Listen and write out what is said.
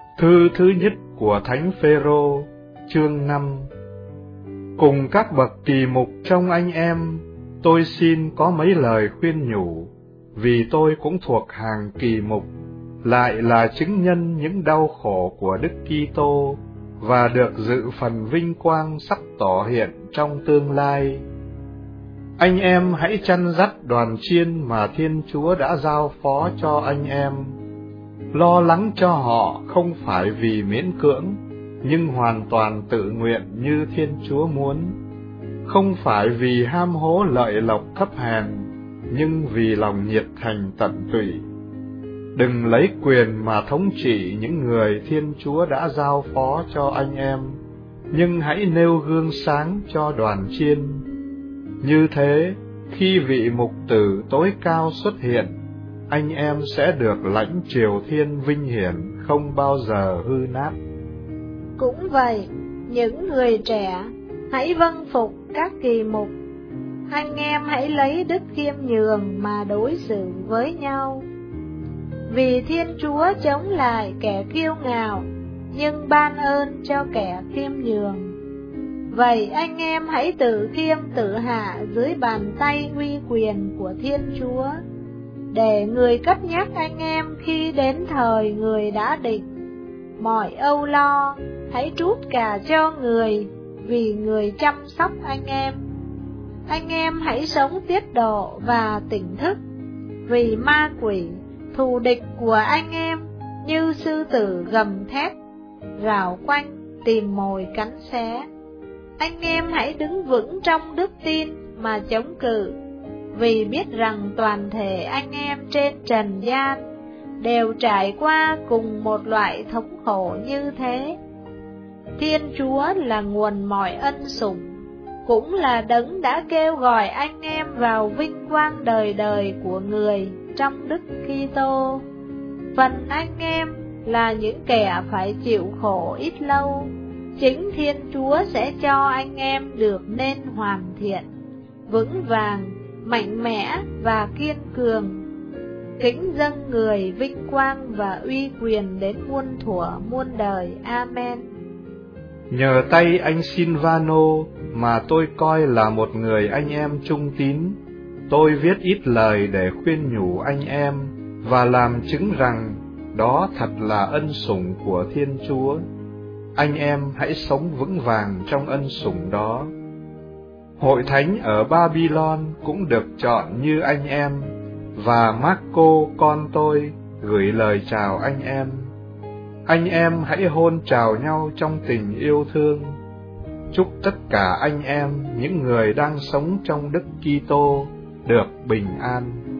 Thư thứ nhất của Thánh Phêrô, chương 5. Cùng các bậc kỳ mục trong anh em, tôi xin có mấy lời khuyên nhủ, vì tôi cũng thuộc hàng kỳ mục, lại là chứng nhân những đau khổ của Đức Kitô và được dự phần vinh quang sắp tỏ hiện trong tương lai. Anh em hãy chăn dắt đoàn chiên mà Thiên Chúa đã giao phó cho anh em. Lo lắng cho họ không phải vì miễn cưỡng, nhưng hoàn toàn tự nguyện như Thiên Chúa muốn. Không phải vì ham hố lợi lộc thấp hèn, nhưng vì lòng nhiệt thành tận tụy. Đừng lấy quyền mà thống trị những người Thiên Chúa đã giao phó cho anh em, nhưng hãy nêu gương sáng cho đoàn chiên. Như thế, khi vị mục tử tối cao xuất hiện, anh em sẽ được lãnh triều thiên vinh hiển không bao giờ hư nát. Cũng vậy, những người trẻ, hãy vâng phục các kỳ mục. Anh em hãy lấy đức khiêm nhường mà đối xử với nhau. Vì Thiên Chúa chống lại kẻ kiêu ngạo, nhưng ban ơn cho kẻ khiêm nhường. Vậy anh em hãy tự khiêm tự hạ dưới bàn tay uy quyền của Thiên Chúa, để người cất nhắc anh em khi đến thời người đã định. Mọi âu lo hãy trút cả cho người, vì người chăm sóc anh em. Anh em hãy sống tiết độ và tỉnh thức, vì ma quỷ, thù địch của anh em, như sư tử gầm thét, rào quanh tìm mồi cắn xé. Anh em hãy đứng vững trong đức tin mà chống cự, vì biết rằng toàn thể anh em trên trần gian đều trải qua cùng một loại thống khổ như thế. Thiên Chúa là nguồn mọi ân sủng, cũng là đấng đã kêu gọi anh em vào vinh quang đời đời của người trong Đức Kitô. Phần anh em là những kẻ phải chịu khổ ít lâu, chính Thiên Chúa sẽ cho anh em được nên hoàn thiện, vững vàng, mạnh mẽ và kiên cường. Kính dâng người vinh quang và uy quyền đến muôn thuở muôn đời. Amen. Nhờ tay anh Silvano mà tôi coi là một người anh em trung tín, tôi viết ít lời để khuyên nhủ anh em và làm chứng rằng đó thật là ân sủng của Thiên Chúa. Anh em hãy sống vững vàng trong ân sủng đó. Hội thánh ở Babylon cũng được chọn như anh em, và Marco con tôi gửi lời chào anh em. Anh em hãy hôn chào nhau trong tình yêu thương. Chúc tất cả anh em, những người đang sống trong Đức Kitô, được bình an.